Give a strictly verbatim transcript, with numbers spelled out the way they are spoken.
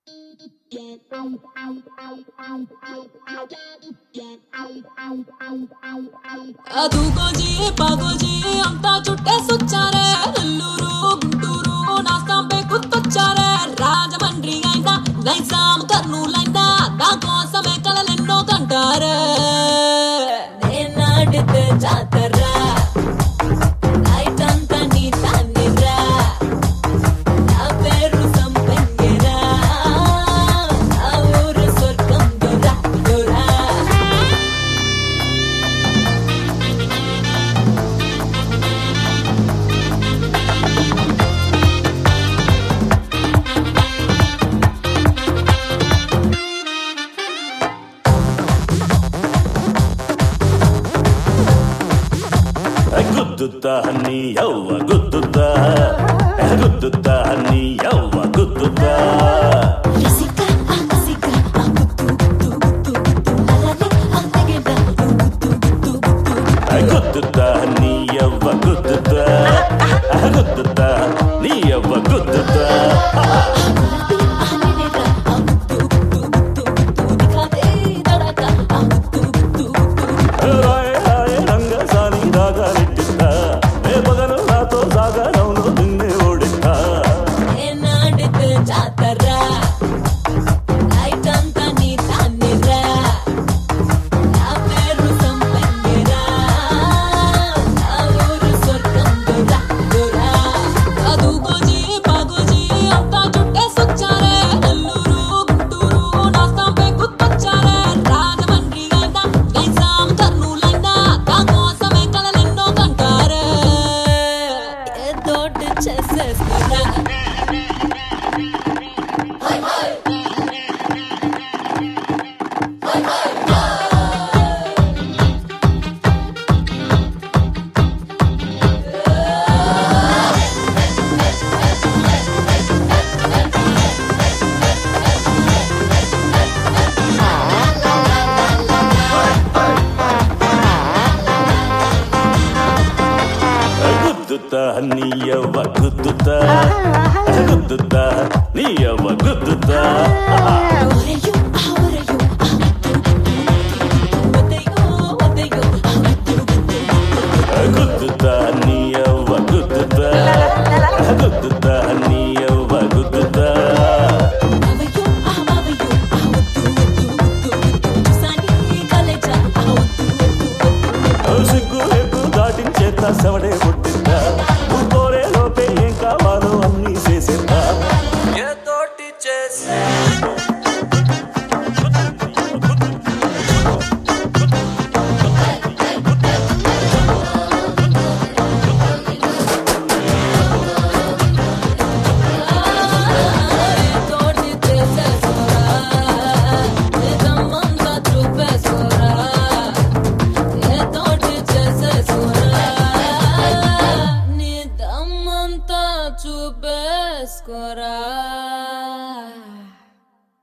అదుగోజీ పగోజీ అంతా చుట్టేసొచ్చారే నెల్లూరు గుంటూరు నా స్టాంపే గుర్తొచ్చారే రాజమండ్రి అయినా నైజాం కర్నూలైనా నా కోసమే కలలెన్నో కంటారే నేనాడితే జాతరా నైటంతా నీ తాన్నిరా నా పేరు సంపెంగిరా నా ఊరు స్వర్గం దొరా దొరా గుద్దుతా నీ యవ్వ గుద్దుతా గుద్దుతా నీ యవ్వ గుద్దుతా రసిక రసిక గుత్తు గుత్తు గుత్తు గుత్తు అలాగే అంతగేదా గుత్తు గుత్తు గుత్తు గుద్దుతా నీ యవ్వ గుద్దుతా గుద్దుతా నీ యవ్వ గుద్దుతా గుద్దుతా నీ యవ్వ గుద్దుతా గుద్దుతా నీ యవ్వ గుద్దుతా గుద్దుతా నీ యవ్వ గుద్దుతా గుద్దుతా నీ యవ్వ గుద్దుతా సిగ్గు ఎగ్గు దాటించేత సవడే పుట్టిందా కోరే లోపే ఏం కావాలో అన్ని చేసేద్దా ఏ తోటి చేసే చూపేసుకోరా